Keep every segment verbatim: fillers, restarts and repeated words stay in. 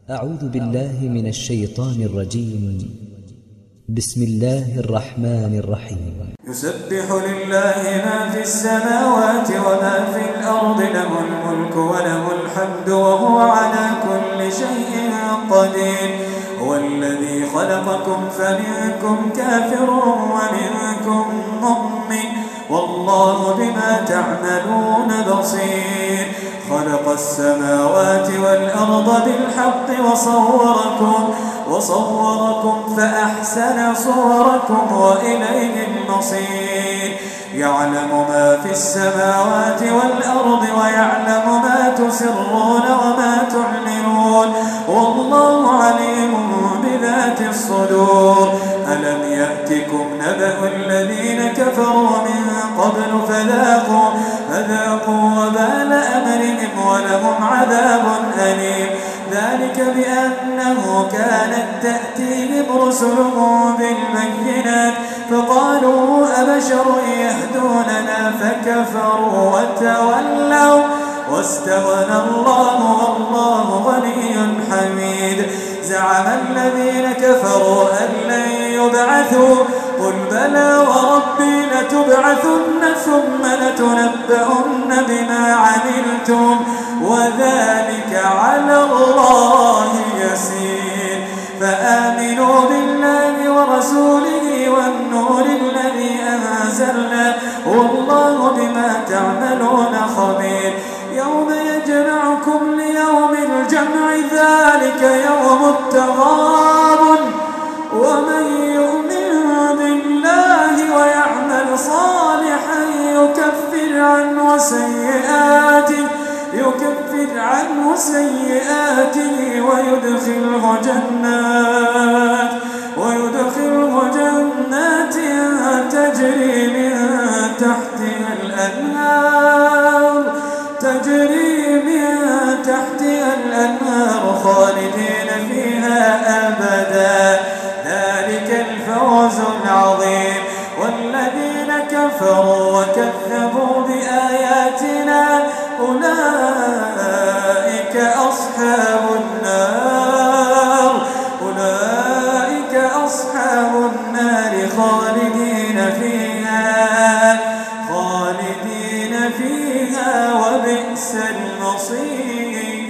أعوذ بالله من الشيطان الرجيم. بسم الله الرحمن الرحيم. يسبح لله ما في السماوات وما في الأرض، له الملك وله الحمد وهو على كل شيء قدير. هو الذي خلقكم فمنكم كافر ومنكم مؤمن، والله بما تعملون بصير. خلق السماوات والأرض بالحق وصوركم وصوركم فأحسن صوركم وإليه المصير. يعلم ما في السماوات والأرض ويعلم ما تسرون وما تعلنون، والله عليم بذات الصدور. ألم يأتكم نبأ الذين كفروا من قبل فذاقوا فذاقوا وبال أمرهم ولهم عذاب أليم. ذلك بأنه كانت تأتيهم رسلهم بالبينات فقالوا أبشر يهدوننا فكفروا وتولوا واستغنى الله والله غني حميد. زعم الذين كفروا أن لن يبعثوا، قل بلى وربي لتبعثن ثم لتنبؤن بما عملتم وذلك على الله يسير. فآمنوا بالله ورسوله والنور الذي أنزلنا والله بما تعملون خبير. يوم يجمعكم ليوم الجمع ذلك يوم التغابن، ومن يؤمن بالله ويعمل صالحا يكفر عنه سيئاته يكفر عنه سيئاته ويدخله جنات ويدخله جنات تجري من تحتها الأنهار تجري من تحتها الأنهار خالدين فيها أبدا. ذلك الفوز العظيم. والذين كفروا وكذبوا بآياتنا أولئك أصحاب النار أولئك أصحاب النار خالدين فيها خالدين فيها وبئس المصير.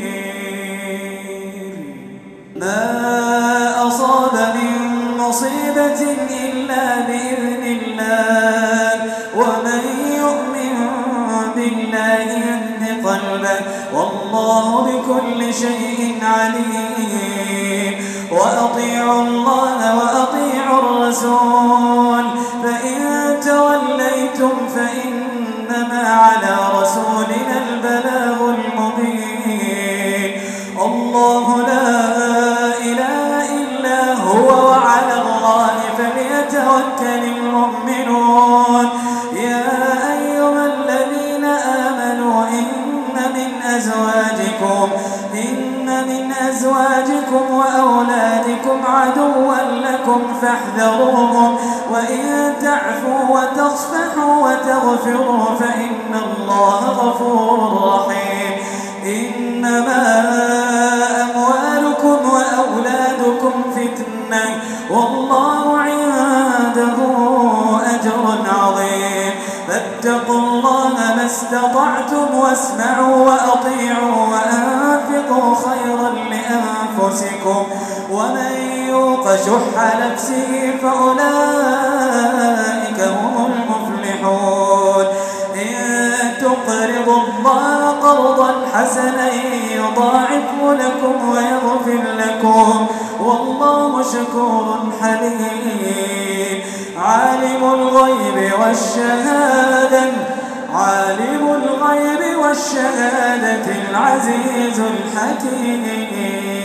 ما أصاب من مصيبة إلا بإذن الله، ومن يؤمن بالله يهد قلبه والله بكل شيء عليم. وأطيعوا الله وأطيعوا الرسول، فإن توليتم فإنما على رسولنا البلاغ المبين. الله لا إله إلا هو وعلى الله فليتوكل المؤمنون. يا أيها الذين آمنوا إن من أزواجكم إن من أزواجكم وأولادكم عدوا لكم فاحذروهم، وإن تعفوا وتصفحوا وتغفروا فإن الله غفور رحيم. إنما أموالكم وأولادكم فتنة والله عنده أجر عظيم. فاتقوا الله ما استطعتم واسمعوا وأطيعوا وأنفقوا خيرا لأنفسكم، ومن يوق شح نفسه فأولئك هم المفلحون. إن تقرضوا الله قرضا حسنا يضاعفه لكم ويغفر لكم والله شكور حليم. عالم الغيب والشهادة عالم الغيب والشهادة العزيز الحكيم.